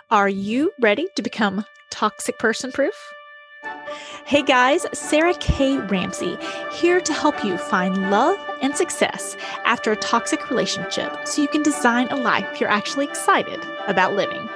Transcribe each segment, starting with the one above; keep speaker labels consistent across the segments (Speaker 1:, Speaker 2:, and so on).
Speaker 1: Are you ready to become toxic person proof? Hey guys, Sarah K. Ramsey here to help you find love and success after a toxic relationship so you can design a life you're actually excited about living.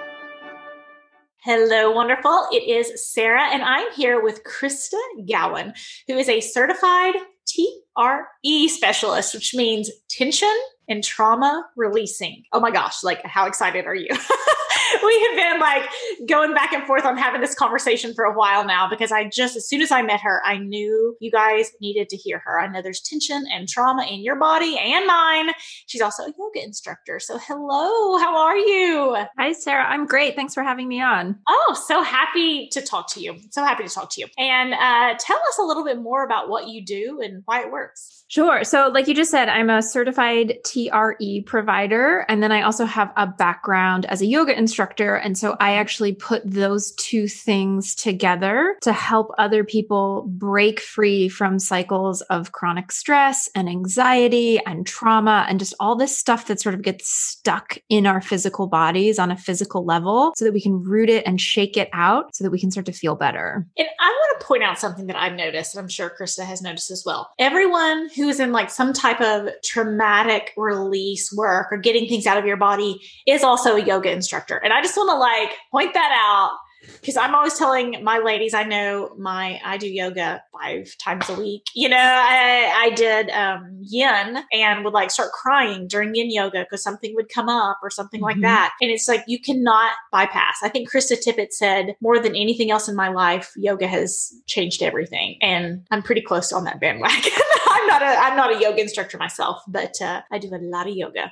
Speaker 1: Hello, wonderful. It is Sarah, and I'm here with Krista Gowan, who is a certified TRE specialist, which means tension and trauma releasing. Oh my gosh, like how excited are you? We have been like going back and forth on having this conversation for a while now because as soon as I met her, I knew you guys needed to hear her. I know there's tension and trauma in your body and mine. She's also a yoga instructor. So hello, how are you?
Speaker 2: Hi, Sarah. I'm great. Thanks for having me on.
Speaker 1: Oh, so happy to talk to you. And tell us a little bit more about what you do and why it works.
Speaker 2: Sure. So like you just said, I'm a certified TRE provider. And then I also have a background as a yoga instructor. And so I actually put those two things together to help other people break free from cycles of chronic stress and anxiety and trauma and just all this stuff that sort of gets stuck in our physical bodies on a physical level so that we can root it and shake it out so that we can start to feel better.
Speaker 1: And I want to point out something that I've noticed, and I'm sure Krista has noticed as well. Everyone who is in like some type of traumatic release work or getting things out of your body is also a yoga instructor. And I just want to like point that out because I'm always telling my ladies, I do yoga 5 times a week. You know, I did yin and would like start crying during yin yoga because something would come up or something like that. And it's like, you cannot bypass. I think Krista Tippett said more than anything else in my life, yoga has changed everything. And I'm pretty close on that bandwagon. I'm not a yoga instructor myself, but I do a lot of yoga.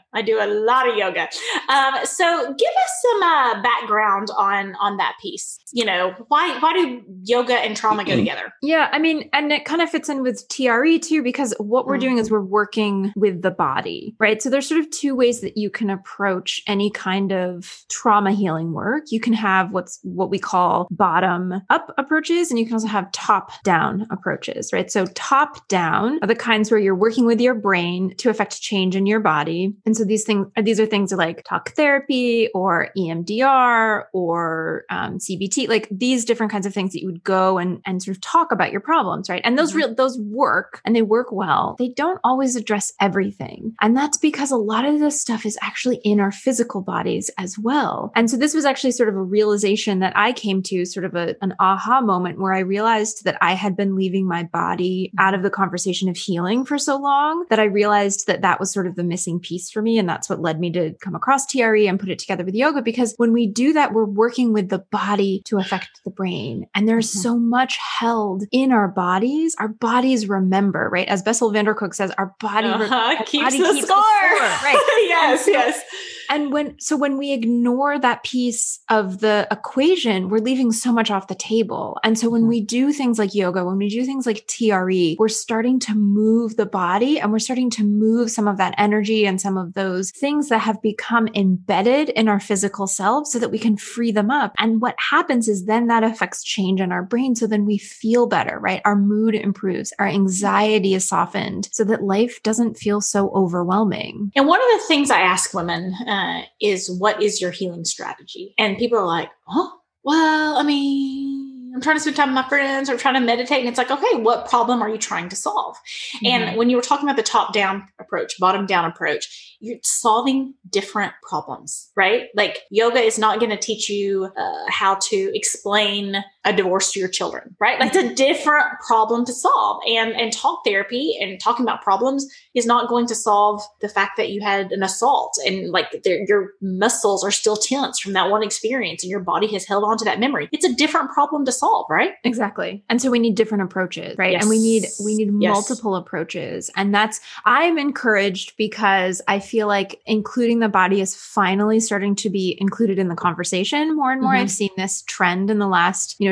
Speaker 1: So give us some background on that piece. You know, why do yoga and trauma go together?
Speaker 2: Yeah, I mean, and it kind of fits in with TRE too, because what we're doing is we're working with the body, right? So there's sort of 2 ways that you can approach any kind of trauma healing work. You can have what we call bottom up approaches, and you can also have top down approaches, right? So top down are the kinds where you're working with your brain to affect change in your body. And so these are things like talk therapy or EMDR or CBT, like these different kinds of things that you would go and sort of talk about your problems, right? And those work and they work well. They don't always address everything. And that's because a lot of this stuff is actually in our physical bodies as well. And so this was actually sort of a realization that I came to, sort of an aha moment where I realized that I had been leaving my body out of the conversation of healing for so long that I realized that that was sort of the missing piece for me. And that's what led me to come across TRE and put it together with yoga, because when we do that, we're working with the body to affect the brain. And there's so much held in our bodies. Our bodies remember, right? As Bessel van der Kolk says, our body
Speaker 1: keeps the score. Right. Yes.
Speaker 2: And when we ignore that piece of the equation, we're leaving so much off the table. And so when we do things like yoga, when we do things like TRE, we're starting to move the body and we're starting to move some of that energy and some of those things that have become embedded in our physical selves so that we can free them up. And what happens is then that affects change in our brain. So then we feel better, right? Our mood improves, our anxiety is softened so that life doesn't feel so overwhelming.
Speaker 1: And one of the things I ask women is, what is your healing strategy? And people are like, oh, well, I mean, I'm trying to spend time with my friends or trying to meditate. And it's like, okay, what problem are you trying to solve? And when you were talking about the top down approach, bottom down approach, you're solving different problems, right? Like yoga is not going to teach you how to explain a divorce to your children, right? Like it's a different problem to solve. And talk therapy and talking about problems is not going to solve the fact that you had an assault and like your muscles are still tense from that one experience and your body has held on to that memory. It's a different problem to solve, right?
Speaker 2: Exactly. And so we need different approaches, right?
Speaker 1: Yes.
Speaker 2: And we need multiple approaches. And I'm encouraged because I feel like including the body is finally starting to be included in the conversation more and more. I've seen this trend in the last,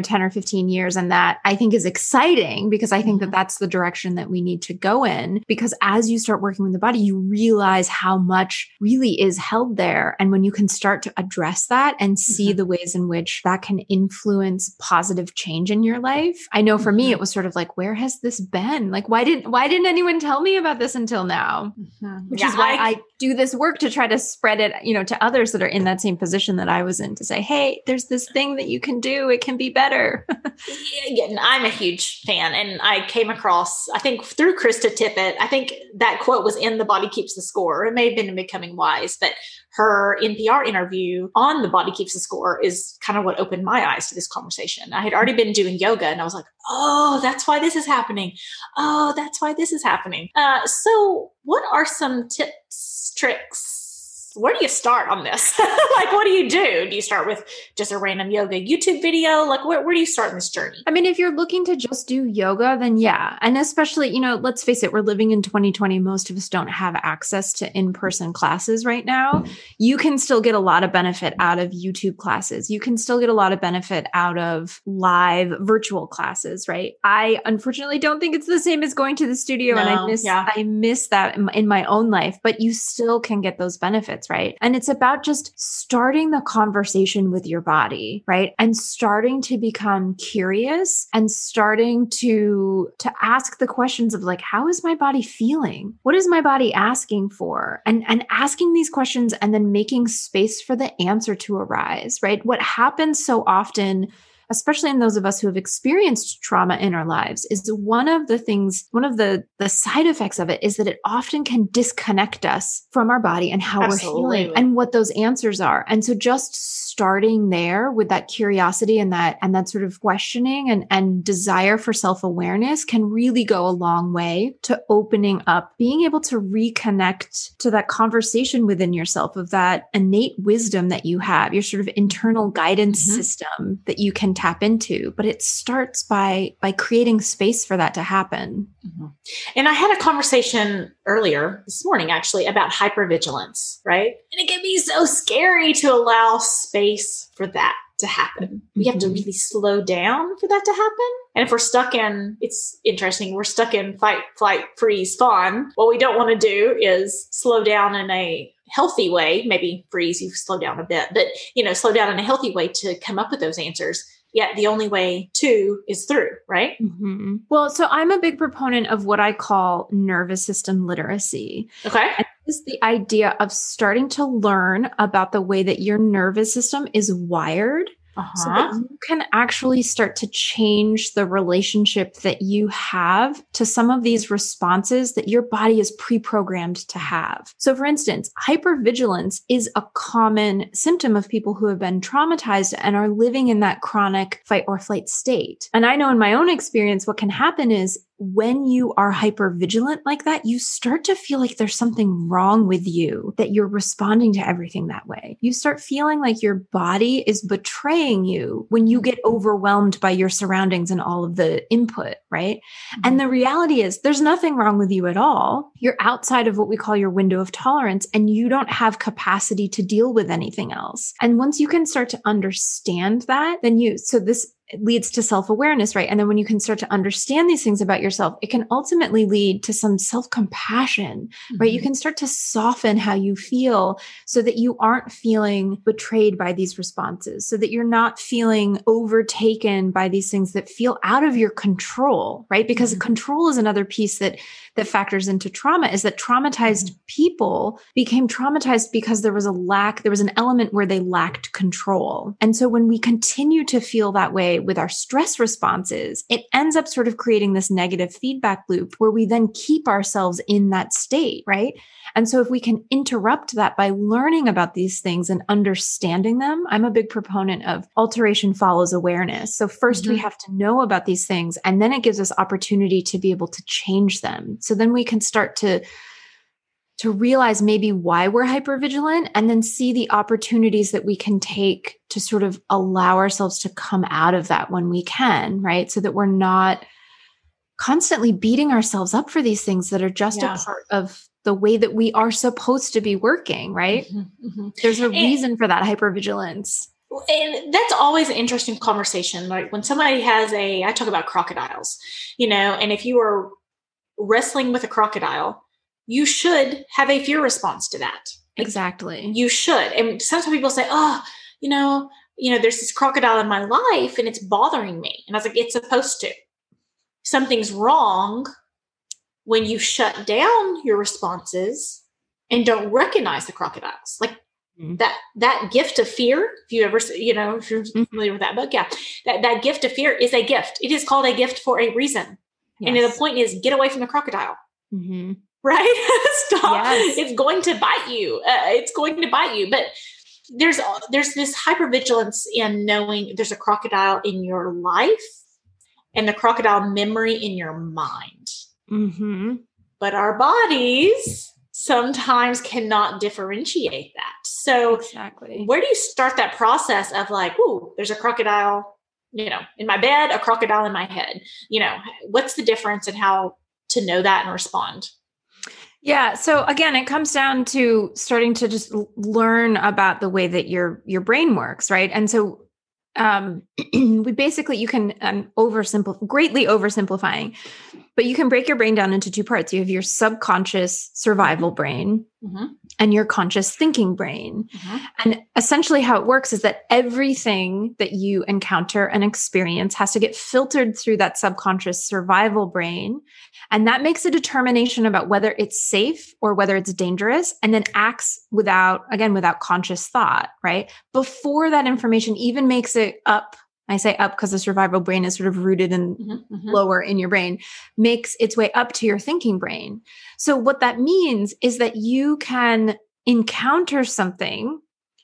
Speaker 2: 10 or 15 years. And that I think is exciting because I think that that's the direction that we need to go in, because as you start working with the body, you realize how much really is held there. And when you can start to address that and see the ways in which that can influence positive change in your life. I know for me, it was sort of like, where has this been? Like, why didn't anyone tell me about this until now? Which is why I do this work to try to spread it, to others that are in that same position that I was in, to say, hey, there's this thing that you can do. It can be better.
Speaker 1: Yeah, I'm a huge fan. And I came across, I think through Krista Tippett, I think that quote was in The Body Keeps the Score. It may have been in Becoming Wise, but her NPR interview on The Body Keeps the Score is kind of what opened my eyes to this conversation. I had already been doing yoga and I was like, oh, that's why this is happening. Oh, that's why this is happening. So what are some tips, tricks? Where do you start on this? Like, what do you do? Do you start with just a random yoga YouTube video? Like, where do you start in this journey?
Speaker 2: I mean, if you're looking to just do yoga, then yeah. And especially, let's face it, we're living in 2020. Most of us don't have access to in-person classes right now. You can still get a lot of benefit out of YouTube classes. You can still get a lot of benefit out of live virtual classes, right? I unfortunately don't think it's the same as going to the studio. And I miss that in my own life, but you still can get those benefits. Right. And it's about just starting the conversation with your body, right? And starting to become curious and starting to ask the questions of like, how is my body feeling? What is my body asking for? And asking these questions and then making space for the answer to arise, right? What happens so often, especially in those of us who have experienced trauma in our lives, is one of the side effects of it is that it often can disconnect us from our body and how we're feeling and what those answers are. And so just starting there with that curiosity and that sort of questioning and desire for self-awareness can really go a long way to opening up, being able to reconnect to that conversation within yourself of that innate wisdom that you have, your sort of internal guidance system that you can tap into. But it starts by creating space for that to happen.
Speaker 1: And I had a conversation earlier this morning, actually, about hypervigilance, right? And it can be so scary to allow space for that to happen. We have to really slow down for that to happen. And if we're stuck in, it's interesting, we're stuck in fight, flight, freeze, fawn. What we don't want to do is slow down in a healthy way. Maybe freeze, you slow down a bit, but slow down in a healthy way to come up with those answers. Yet the only way to is through, right?
Speaker 2: Well, so I'm a big proponent of what I call nervous system literacy.
Speaker 1: Okay.
Speaker 2: And this is the idea of starting to learn about the way that your nervous system is wired. So that you can actually start to change the relationship that you have to some of these responses that your body is pre-programmed to have. So for instance, hypervigilance is a common symptom of people who have been traumatized and are living in that chronic fight or flight state. And I know in my own experience, what can happen is when you are hypervigilant like that, you start to feel like there's something wrong with you, that you're responding to everything that way. You start feeling like your body is betraying you when you get overwhelmed by your surroundings and all of the input, right? And the reality is there's nothing wrong with you at all. You're outside of what we call your window of tolerance, and you don't have capacity to deal with anything else. And once you can start to understand that, then this leads to self-awareness, right? And then when you can start to understand these things about yourself, it can ultimately lead to some self-compassion, right? You can start to soften how you feel so that you aren't feeling betrayed by these responses, so that you're not feeling overtaken by these things that feel out of your control, right? Because control is another piece that factors into trauma, is that traumatized people became traumatized because there was an element where they lacked control. And so when we continue to feel that way with our stress responses, it ends up sort of creating this negative feedback loop where we then keep ourselves in that state, right? And so if we can interrupt that by learning about these things and understanding them, I'm a big proponent of alteration follows awareness. So first we have to know about these things, and then it gives us opportunity to be able to change them. So then we can start to realize maybe why we're hypervigilant, and then see the opportunities that we can take to sort of allow ourselves to come out of that when we can, right? So that we're not constantly beating ourselves up for these things that are just a part of the way that we are supposed to be working, right? There's a reason for that hypervigilance.
Speaker 1: And that's always an interesting conversation. Like when somebody I talk about crocodiles, and if you are wrestling with a crocodile, you should have a fear response to that.
Speaker 2: Exactly.
Speaker 1: You should. And sometimes people say, oh, there's this crocodile in my life and it's bothering me. And I was like, it's supposed to. Something's wrong when you shut down your responses and don't recognize the crocodiles. Like that gift of fear, if you ever, if you're familiar with that book, yeah, that gift of fear is a gift. It is called a gift for a reason. Yes. And the point is, get away from the crocodile. Mm-hmm. Right? Stop. Yes. It's going to bite you. But there's this hypervigilance in knowing there's a crocodile in your life and the crocodile memory in your mind. Mm-hmm. But our bodies sometimes cannot differentiate that. So exactly. Where do you start that process of like, ooh, there's a crocodile, in my bed, a crocodile in my head? What's the difference in how to know that and respond?
Speaker 2: Yeah. So again, it comes down to starting to just learn about the way that your brain works, right? And so you can greatly oversimplifying, but you can break your brain down into two parts. You have your subconscious survival brain and your conscious thinking brain. And essentially how it works is that everything that you encounter and experience has to get filtered through that subconscious survival brain. And that makes a determination about whether it's safe or whether it's dangerous, and then acts without conscious thought, right? Before that information even makes it up. I say up because the survival brain is sort of rooted in lower in your brain, makes its way up to your thinking brain. So what that means is that you can encounter something,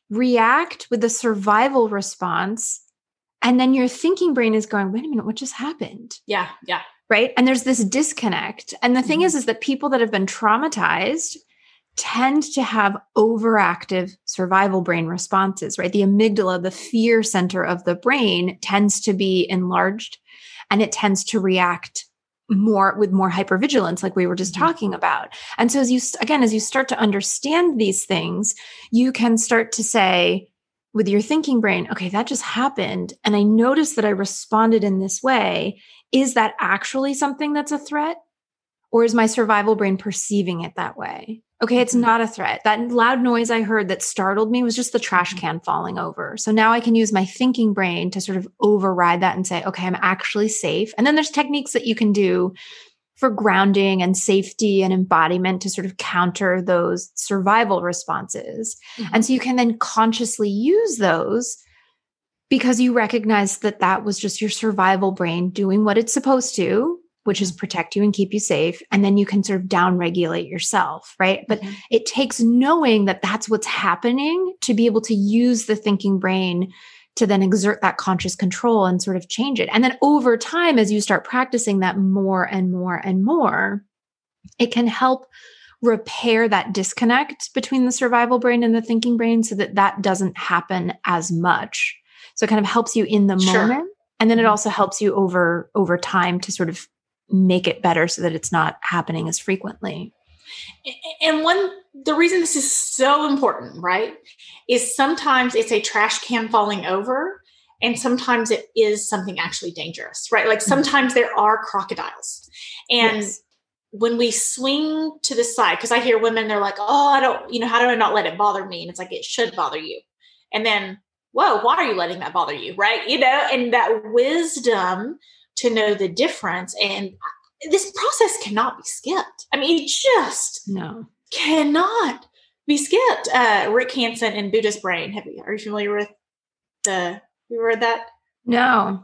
Speaker 2: react with a survival response, and then your thinking brain is going, wait a minute, what just happened?
Speaker 1: Yeah.
Speaker 2: Right. And there's this disconnect. And the thing is that people that have been traumatized tend to have overactive survival brain responses, right? The amygdala, the fear center of the brain, tends to be enlarged, and it tends to react more with more hypervigilance, like we were just talking about. And so as you start to understand these things, you can start to say with your thinking brain, okay, that just happened. And I noticed that I responded in this way. Is that actually something that's a threat? Or is my survival brain perceiving it that way? Okay, it's not a threat. That loud noise I heard that startled me was just the trash can falling over. So now I can use my thinking brain to sort of override that and say, okay, I'm actually safe. And then there's techniques that you can do for grounding and safety and embodiment to sort of counter those survival responses. And so you can then consciously use those because you recognize that that was just your survival brain doing what it's supposed to, which is protect you and keep you safe. And then you can sort of downregulate yourself, right? But it takes knowing that that's what's happening to be able to use the thinking brain to then exert that conscious control and sort of change it. And then over time, as you start practicing that more and more and more, it can help repair that disconnect between the survival brain and the thinking brain so that that doesn't happen as much. So it kind of helps you in the moment. And then it also helps you over time to sort of make it better so that it's not happening as frequently.
Speaker 1: And the reason this is so important, right, is sometimes it's a trash can falling over and sometimes it is something actually dangerous, right? Like sometimes there are crocodiles. And when we swing to the side, because I hear women, they're like, oh, I don't, how do I not let it bother me? And it's like, it should bother you. And then, whoa, why are you letting that bother you? Right. And that wisdom to know the difference. And this process cannot be skipped. I mean, it just cannot be skipped. Rick Hanson in Buddha's Brain. Are you familiar with you read that?
Speaker 2: No.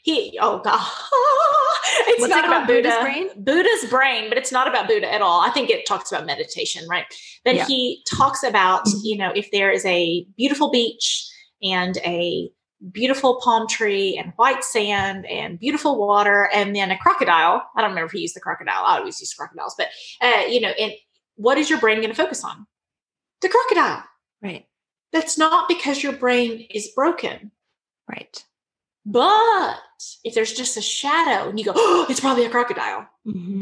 Speaker 1: It's
Speaker 2: What's
Speaker 1: not about Buddha.
Speaker 2: Buddha's
Speaker 1: Brain, but it's not about Buddha at all. I think it talks about meditation, right? But he talks about, if there is a beautiful beach and a beautiful palm tree and white sand and beautiful water, and then a crocodile. I don't remember if he used the crocodile. I always use crocodiles, but and what is your brain going to focus on? The crocodile.
Speaker 2: Right.
Speaker 1: That's not because your brain is broken.
Speaker 2: Right.
Speaker 1: But if there's just a shadow and you go, oh, it's probably a crocodile.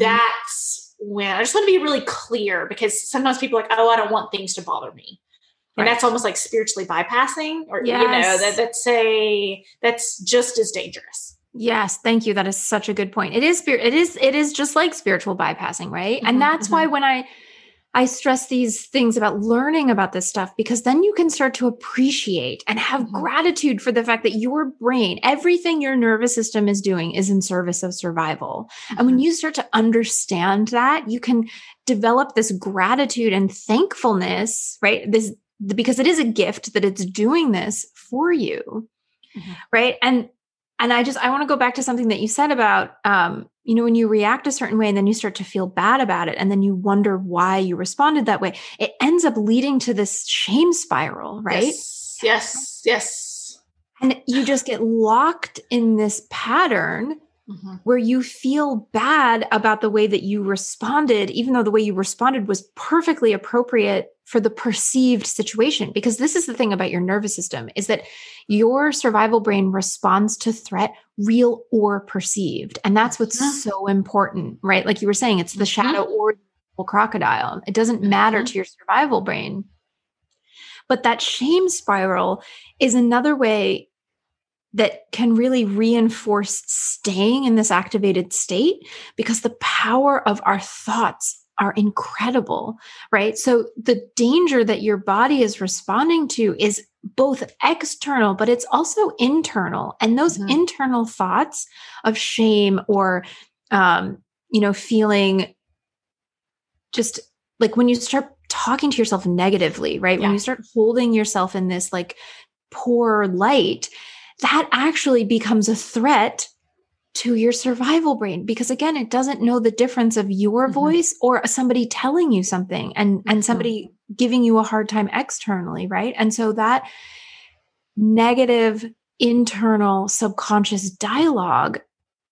Speaker 1: That's when I just want to be really clear, because sometimes people are like, oh, I don't want things to bother me. And that's almost like spiritually bypassing, or,
Speaker 2: Yes.
Speaker 1: that's just as dangerous.
Speaker 2: Yes, thank you. That is such a good point. It is just like spiritual bypassing, right? And that's why when I stress these things about learning about this stuff, because then you can start to appreciate and have gratitude for the fact that your brain, everything your nervous system is doing is in service of survival. And when you start to understand that, you can develop this gratitude and thankfulness, right? Because it is a gift that it's doing this for you. Right. And I want to go back to something that you said about, when you react a certain way and then you start to feel bad about it and then you wonder why you responded that way, it ends up leading to this shame spiral, right?
Speaker 1: Yes.
Speaker 2: And you just get locked in this pattern where you feel bad about the way that you responded, even though the way you responded was perfectly appropriate for the perceived situation. Because this is the thing about your nervous system, is that your survival brain responds to threat, real or perceived. And that's what's so important, right? Like you were saying, it's the shadow or the crocodile. It doesn't matter to your survival brain. But that shame spiral is another way that can really reinforce staying in this activated state, because the power of our thoughts are incredible, right? So the danger that your body is responding to is both external, but it's also internal. And those internal thoughts of shame or, feeling just like when you start talking to yourself negatively, right? When you start holding yourself in this like poor light, that actually becomes a threat to your survival brain, because again, it doesn't know the difference of your voice or somebody telling you something and somebody giving you a hard time externally, right? And so that negative internal subconscious dialogue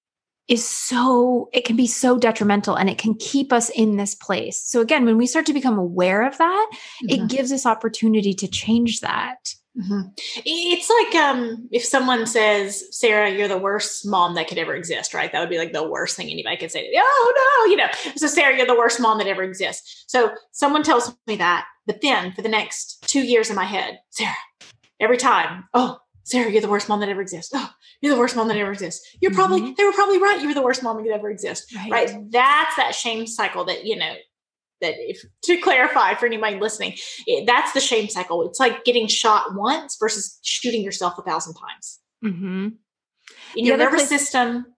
Speaker 2: it can be so detrimental, and it can keep us in this place. So again, when we start to become aware of that, it gives us opportunity to change that.
Speaker 1: It's like if someone says, Sarah, you're the worst mom that could ever exist, right? That would be like the worst thing anybody could say to me. Oh no, so Sarah, you're the worst mom that ever exists. So someone tells me that, but then for the next 2 years in my head, Sarah, every time, oh, Sarah, you're the worst mom that ever exists. Oh, you're the worst mom that ever exists. They were probably right. You were the worst mom that could ever exist, right? That's that shame cycle that, that if to clarify for anybody listening, that's the shame cycle. It's like getting shot once versus shooting yourself 1,000 times. In your nervous system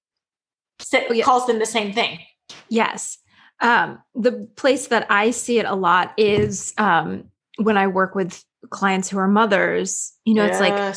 Speaker 1: calls them the same thing.
Speaker 2: Yes. The place that I see it a lot is when I work with clients who are mothers, it's like,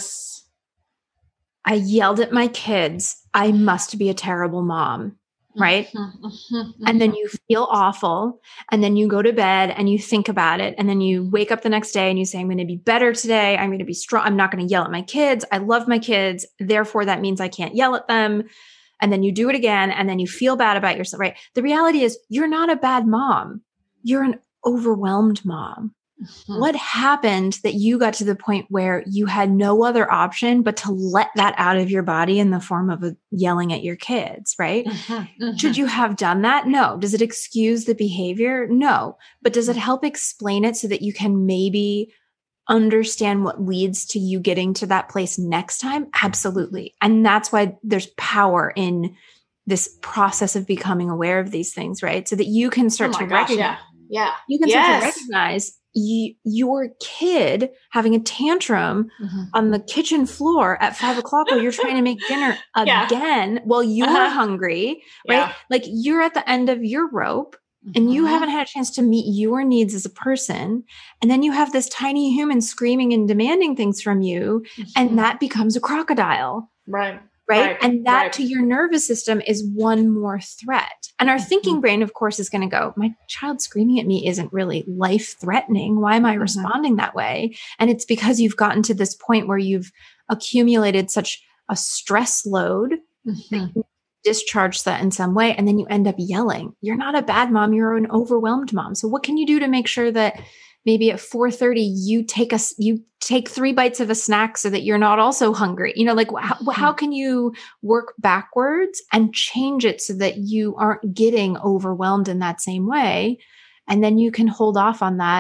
Speaker 2: I yelled at my kids. I must be a terrible mom. Right. And then you feel awful. And then you go to bed and you think about it. And then you wake up the next day and you say, I'm going to be better today. I'm going to be strong. I'm not going to yell at my kids. I love my kids. Therefore, that means I can't yell at them. And then you do it again. And then you feel bad about yourself. Right. The reality is you're not a bad mom. You're an overwhelmed mom. What happened that you got to the point where you had no other option but to let that out of your body in the form of yelling at your kids, right? Should you have done that? No. Does it excuse the behavior? No. But does it help explain it so that you can maybe understand what leads to you getting to that place next time? Absolutely. And that's why there's power in this process of becoming aware of these things, right? So that you can start to recognize.
Speaker 1: Yeah.
Speaker 2: You can start to recognize your kid having a tantrum on the kitchen floor at 5 o'clock while you're trying to make dinner again while you're hungry, right? Like you're at the end of your rope and you haven't had a chance to meet your needs as a person. And then you have this tiny human screaming and demanding things from you. And that becomes a crocodile. Right. And that to your nervous system is one more threat. And our thinking brain, of course, is going to go, my child screaming at me isn't really life threatening. Why am I responding that way? And it's because you've gotten to this point where you've accumulated such a stress load that you discharge that in some way. And then you end up yelling. You're not a bad mom. You're an overwhelmed mom. So what can you do to make sure that maybe at 4:30 you take 3 bites of a snack so that you're not also hungry? How can you work backwards and change it so that you aren't getting overwhelmed in that same way? And then you can hold off on that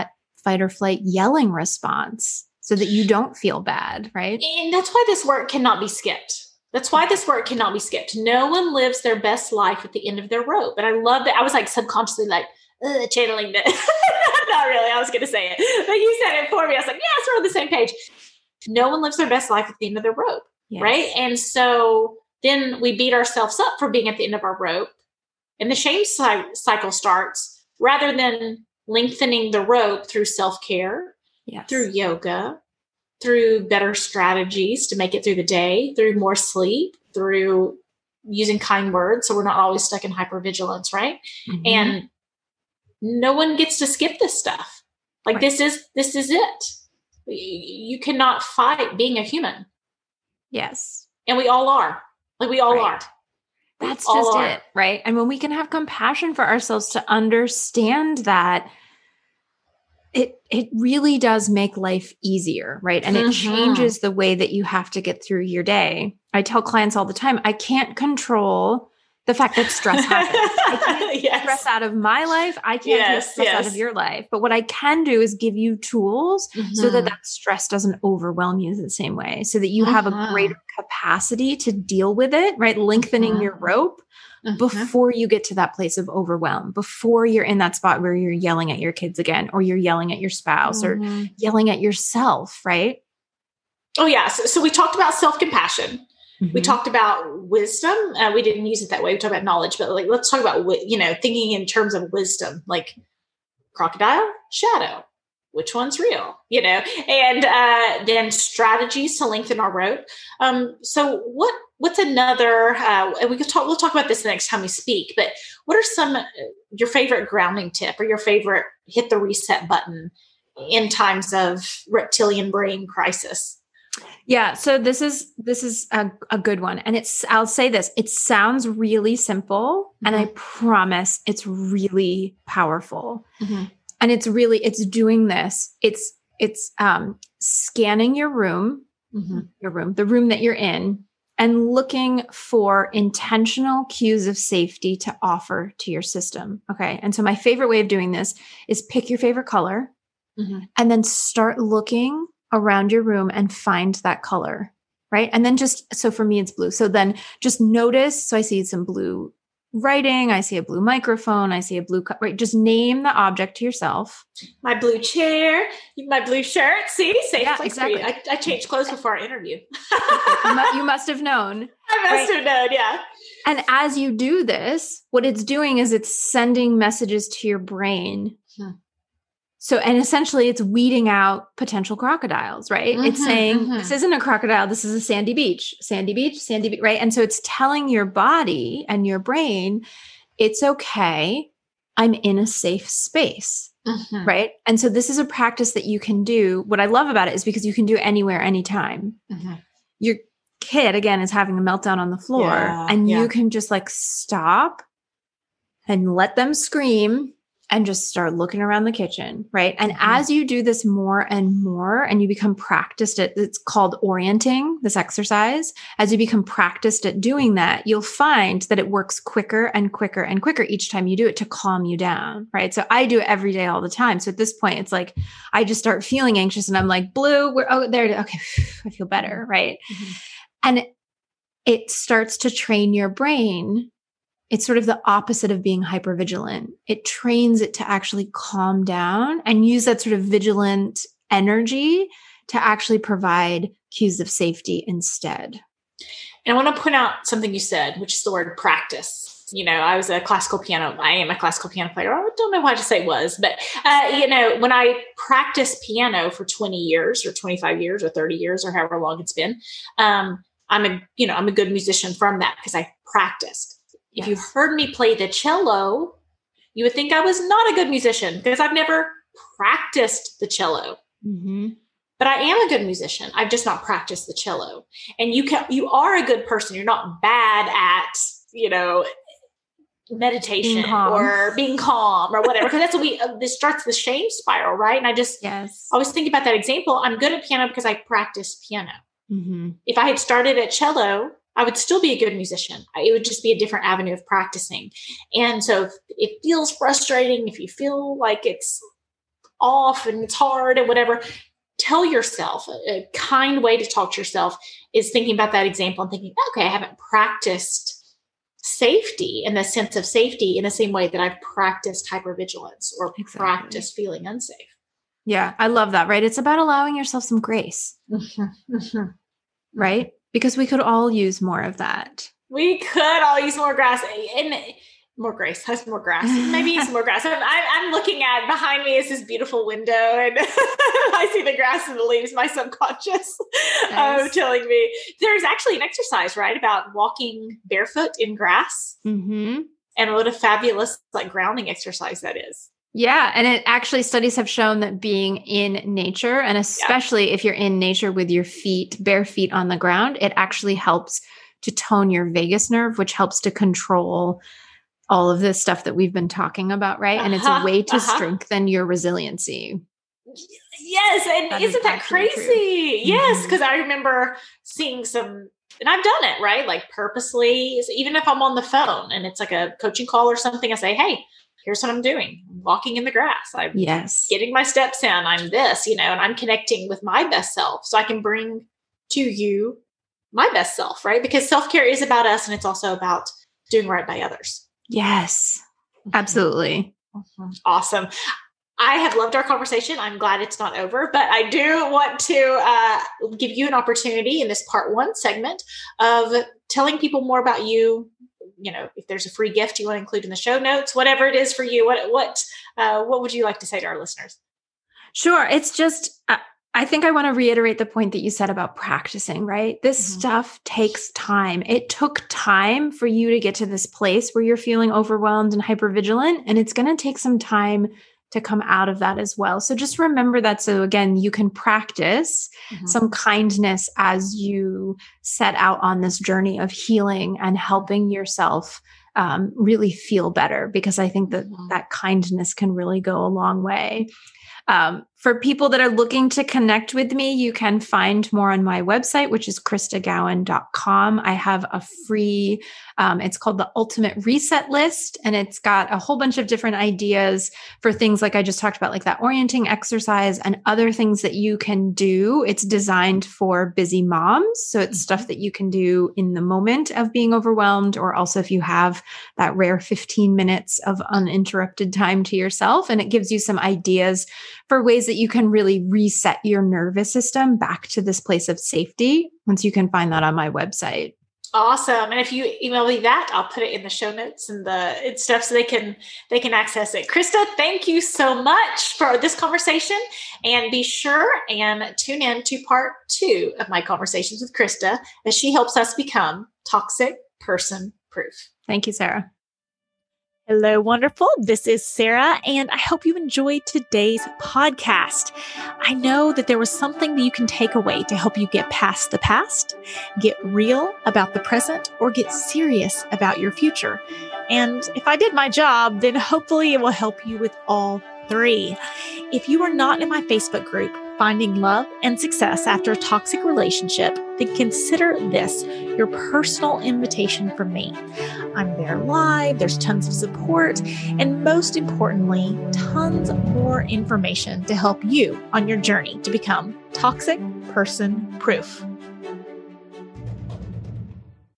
Speaker 2: fight or flight yelling response so that you don't feel bad, right?
Speaker 1: And that's why this work cannot be skipped. That's why this work cannot be skipped. No one lives their best life at the end of their rope. And I love that. I was like subconsciously like, channeling that. Not really. I was going to say it, but you said it for me. I was like, yes, we're on the same page. No one lives their best life at the end of their rope. Yes. Right. And so then we beat ourselves up for being at the end of our rope, and the shame cycle starts rather than lengthening the rope through self-care, through yoga, through better strategies to make it through the day, through more sleep, through using kind words. So we're not always stuck in hypervigilance. Right. Mm-hmm. And no one gets to skip this stuff. Like this is it. You cannot fight being a human.
Speaker 2: Yes.
Speaker 1: And we all are. Like we all are.
Speaker 2: That's just it, right? And when we can have compassion for ourselves to understand that it really does make life easier, right? And it changes the way that you have to get through your day. I tell clients all the time, I can't control the fact that stress happens. I can't take stress out of my life. I can't take stress out of your life. But what I can do is give you tools so that stress doesn't overwhelm you the same way, so that you have a greater capacity to deal with it, right? Lengthening your rope before you get to that place of overwhelm, before you're in that spot where you're yelling at your kids again, or you're yelling at your spouse or yelling at yourself, right?
Speaker 1: Oh, yeah. So we talked about self-compassion. We talked about wisdom. We didn't use it that way. We talked about knowledge, but like, let's talk about, thinking in terms of wisdom, like crocodile, shadow, which one's real, and then strategies to lengthen our rope. So what's another, and we'll talk about this the next time we speak, but what are some, your favorite grounding tip or your favorite hit the reset button in times of reptilian brain crisis?
Speaker 2: Yeah. So this is a good one. And I'll say this, it sounds really simple and I promise it's really powerful. And it's doing this. It's scanning your room, the room that you're in, and looking for intentional cues of safety to offer to your system. Okay. And so my favorite way of doing this is pick your favorite color and then start looking around your room and find that color, right? And then so for me, it's blue. So then just notice. So I see some blue writing. I see a blue microphone. I see a blue cup, right? Just name the object to yourself.
Speaker 1: My blue chair, my blue shirt. See, safe place
Speaker 2: exactly.
Speaker 1: for you. I changed clothes before our interview.
Speaker 2: You must have known.
Speaker 1: I must have known, yeah.
Speaker 2: And as you do this, what it's doing is it's sending messages to your brain. So, and essentially it's weeding out potential crocodiles, right? It's saying, this isn't a crocodile. This is a sandy beach, right? And so it's telling your body and your brain, it's okay. I'm in a safe space, right? And so this is a practice that you can do. What I love about it is because you can do it anywhere, anytime. Your kid, again, is having a meltdown on the floor and you can just like stop and let them scream and just start looking around the kitchen, right? And as you do this more and more, and you become practiced at, it's called orienting, this exercise. As you become practiced at doing that, you'll find that it works quicker and quicker and quicker each time you do it to calm you down, right? So I do it every day all the time. So at this point, it's like, I just start feeling anxious and I'm like, blue, there it is. Okay, I feel better, right? And it starts to train your brain. It's sort of the opposite of being hypervigilant. It trains it to actually calm down and use that sort of vigilant energy to actually provide cues of safety instead.
Speaker 1: And I want to point out something you said, which is the word practice. I am a classical piano player. I don't know why to say was, but, when I practiced piano for 20 years or 25 years or 30 years or however long it's been, I'm a good musician from that because I practiced. If you heard me play the cello, you would think I was not a good musician because I've never practiced the cello. But I am a good musician. I've just not practiced the cello. And you are a good person. You're not bad at, meditation or being calm or whatever. Because that's what this starts the shame spiral, right? And I just always think about that example. I'm good at piano because I practice piano. If I had started at cello, I would still be a good musician. It would just be a different avenue of practicing. And so if it feels frustrating, if you feel like it's off and it's hard and whatever. Tell yourself, a kind way to talk to yourself is thinking about that example and thinking, okay, I haven't practiced safety and the sense of safety in the same way that I've practiced hypervigilance or practiced feeling unsafe.
Speaker 2: Yeah, I love that, right? It's about allowing yourself some grace, right? Because we could all use more of that.
Speaker 1: We could all use more grass and more grace. More grass. Maybe some more grass. I'm looking at behind me is this beautiful window, and I see the grass and the leaves. My subconscious telling me there's actually an exercise, right, about walking barefoot in grass, and what a fabulous grounding exercise that is.
Speaker 2: Yeah. And it actually, studies have shown that being in nature, and especially if you're in nature with your bare feet on the ground, it actually helps to tone your vagus nerve, which helps to control all of this stuff that we've been talking about, right? And it's a way to strengthen your resiliency.
Speaker 1: Yes. And isn't that crazy? Yes. Because I remember seeing some, and I've done it, right? Like purposely, even if I'm on the phone and it's like a coaching call or something, I say, hey, here's what I'm doing. I'm walking in the grass. I'm getting my steps in. I'm this, and I'm connecting with my best self so I can bring to you my best self, right? Because self-care is about us, and it's also about doing right by others.
Speaker 2: Yes, absolutely.
Speaker 1: Awesome. I have loved our conversation. I'm glad it's not over, but I do want to give you an opportunity in this part 1 segment of telling people more about you. If there's a free gift you want to include in the show notes, whatever it is for you, what would you like to say to our listeners?
Speaker 2: Sure. It's just, I think I want to reiterate the point that you said about practicing, right? This stuff takes time. It took time for you to get to this place where you're feeling overwhelmed and hypervigilant, and it's going to take some time to come out of that as well. So just remember that. So again, you can practice some kindness as you set out on this journey of healing and helping yourself really feel better, because I think that kindness can really go a long way. For people that are looking to connect with me, you can find more on my website, which is KristaGowan.com. I have a free, it's called the Ultimate Reset List, and it's got a whole bunch of different ideas for things like I just talked about, like that orienting exercise and other things that you can do. It's designed for busy moms. So it's stuff that you can do in the moment of being overwhelmed, or also if you have that rare 15 minutes of uninterrupted time to yourself. And it gives you some ideas for ways that you can really reset your nervous system back to this place of safety. Once you can find that on my website.
Speaker 1: Awesome. And if you email me that, I'll put it in the show notes and stuff so they can access it. Krista, thank you so much for this conversation, and be sure and tune in to part 2 of my conversations with Krista as she helps us become toxic person proof.
Speaker 2: Thank you, Sarah.
Speaker 3: Hello, wonderful. This is Sarah, and I hope you enjoyed today's podcast. I know that there was something that you can take away to help you get past the past, get real about the present, or get serious about your future. And if I did my job, then hopefully it will help you with all 3. If you are not in my Facebook group, Finding Love and Success After a Toxic Relationship, then consider this your personal invitation from me. I'm there live, there's tons of support, and most importantly, tons more information to help you on your journey to become toxic person proof.